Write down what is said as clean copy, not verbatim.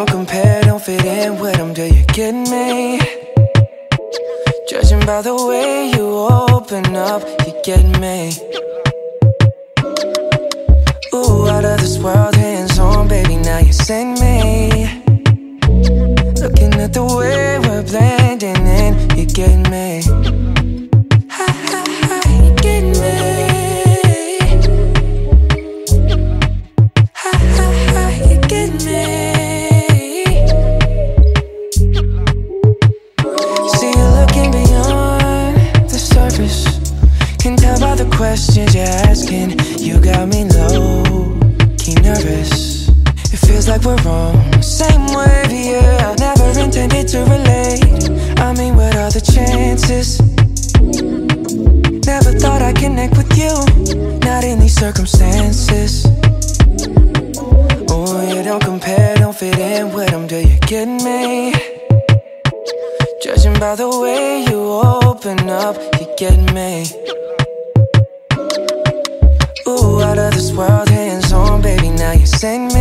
don't compare, don't fit in with them, do you get me? Judging by the way you open up, you get me. Ooh, out of this world, hands on, baby, now you send me. Looking at the way we're blending in, you get me. Ha ha ha, you get me. Ha ha ha, you get me. See you looking beyond the surface. Can tell by the questions you're asking. You got me low-key nervous. It feels like we're on the same wave, yeah. Never intended to relate. I mean, what are the chances? Never thought I'd connect with you, not in these circumstances. Oh, you don't compare, don't fit in with them, do you get me? Judging by the way you open up, you get me. Ooh, out of this world, hands on, baby, now you send me.